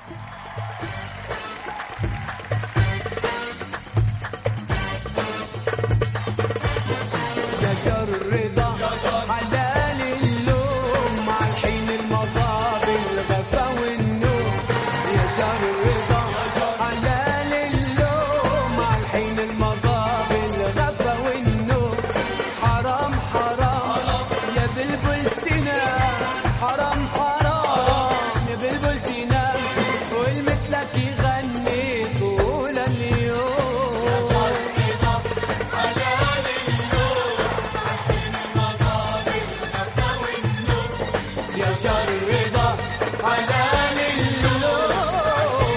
يا شهر الرضا حلال اللوم مع الحين المضى بالغفا والنوم. يا شهر الرضا حلال اللوم مع الحين المضى بالغفا والنوم. حرام حرام يا بلبل تنام، حرام حرام يا بلبل تنام، والمثلك يغني طول اليوم. يا شهر الرضا حلال اللوم،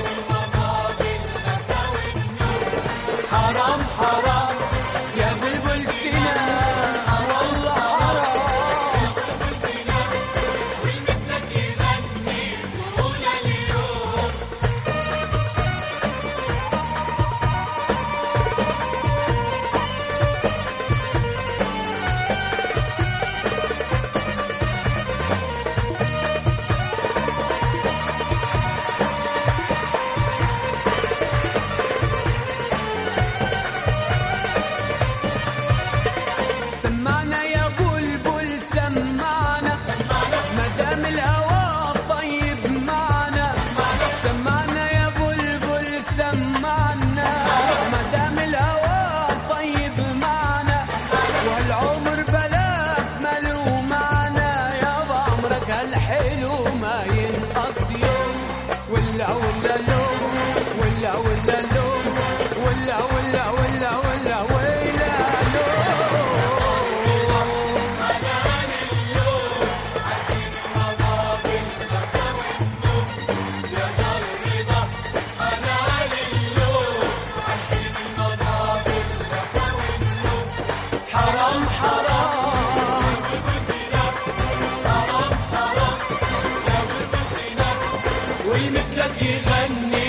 حرام حرام يا بلبل تنام، والله حرام. سمعنا يا بلبل سمعنا، مدام الهوى طيب معنا. سمعنا يا بلبل سمعنا، مدام الهوى طيب معنا، والعمر بلاك ملو معنا. يابا عمرك هالحلو ما ينقص يوم، ولا ولا لوم، ولا ولا لوم، ولا ولا ولا ولا ويلا لوم. حرام حرام والمثلك يغني